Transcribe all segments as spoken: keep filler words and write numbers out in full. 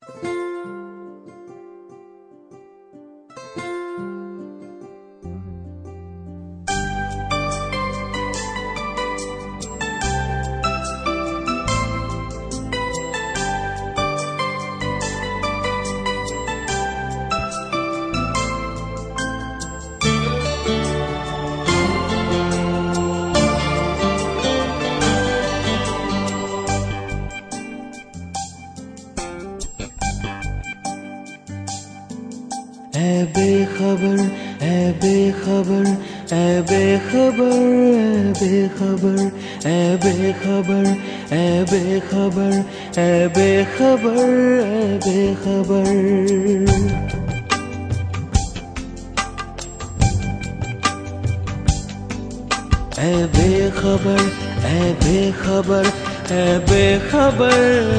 ऐ बेखबर ऐ बेखबर ऐ बेखबर ऐ बेखबर ऐ बेखबर ऐ बेखबर ऐ बेखबर ऐ बेखबर ऐ बेखबर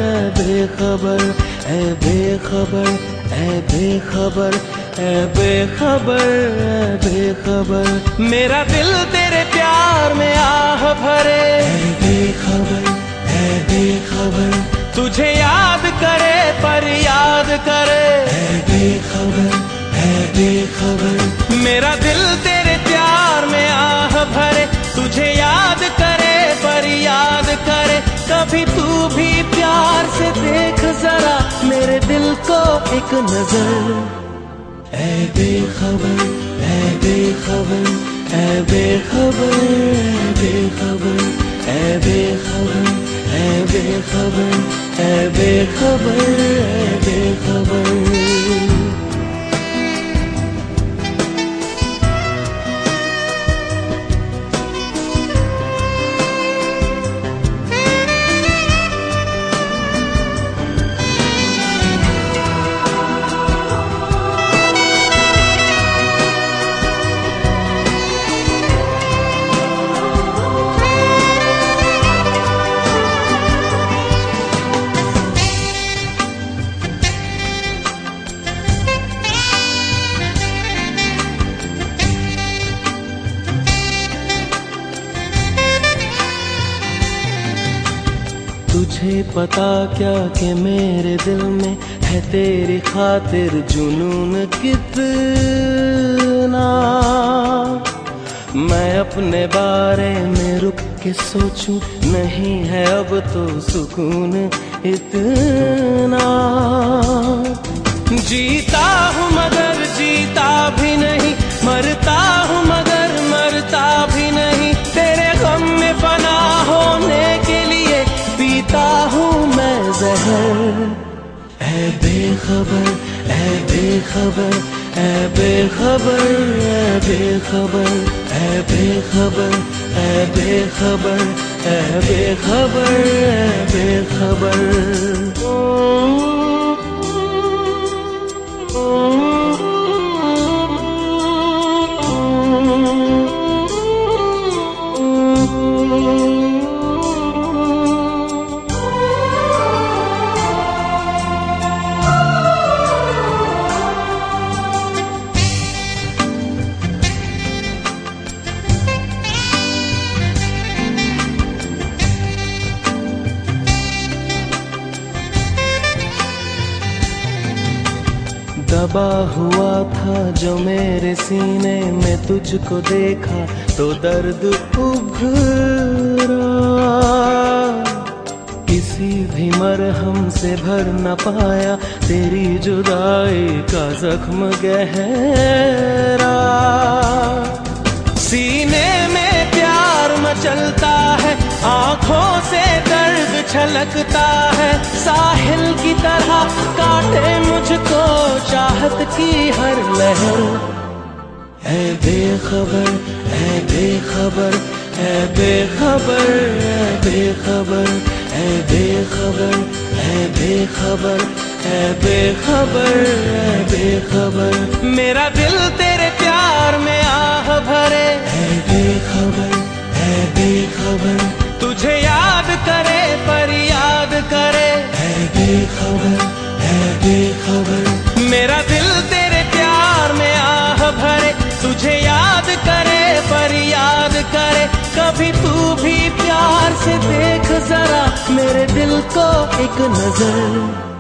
ऐ बेखबर ऐ बेखबर ऐ बेखबर ऐ बेखबर ऐ बेखबर मेरा दिल तेरे प्यार में आह भरे। ऐ बेखबर ऐ बेखबर तुझे याद करे पर याद करे। ऐ बेखबर ऐ बेखबर मेरा दिल तेरे प्यार में आह भरे। तुझे याद करे पर याद करे। कभी तू भी प्यार से देख जरा मेरे दिल को एक नजर। ऐ बेखबर ऐ बेखबर ऐ बेखबर ऐ बेखबर ऐ बेखबर ऐ बेखबर ऐ बेखबर ऐ बेखबर। तुझे पता क्या कि मेरे दिल में है तेरी खातिर जुनून कितना। मैं अपने बारे में रुक के सोचूं नहीं है अब तो सुकून इतना। जीता हूँ मगर जीता भी नहीं, मरता हूँ मगर मरता भी नहीं। तेरे गम में फना होने के लिए पीता हूँ मैं जहर। ऐ बेखबर ऐ बेखबर ऐ बेखबर ऐ बेखबर ऐ बेखबर ऐ बेखबर ऐ बेखबर ऐ बेखबर। दबा हुआ था जो मेरे सीने में, तुझको देखा तो दर्द उभरा। किसी भी मरहम से भर न पाया तेरी जुदाई का जख्म गहरा। सीने में प्यार मचलता है, आंखों से दर्द छलकता है। साहिल की तरह काटे मुझको चाहत की हर लहर। ऐ बेखबर ऐ बेखबर ऐ बेखबर ऐ बेखबर ऐ बेखबर ऐ बेखबर ऐ बेखबर ऐ बेखबर मेरा दिल तेरे प्यार में आह भरे। ऐ बेखबर ऐ बेखबर तुझे याद करे पर याद करे। ऐ बेखबर ऐ बेखबर मेरा दिल तेरे प्यार में आह भरे। तुझे याद करे पर याद करे। कभी तू भी प्यार से देख जरा मेरे दिल को एक नजर।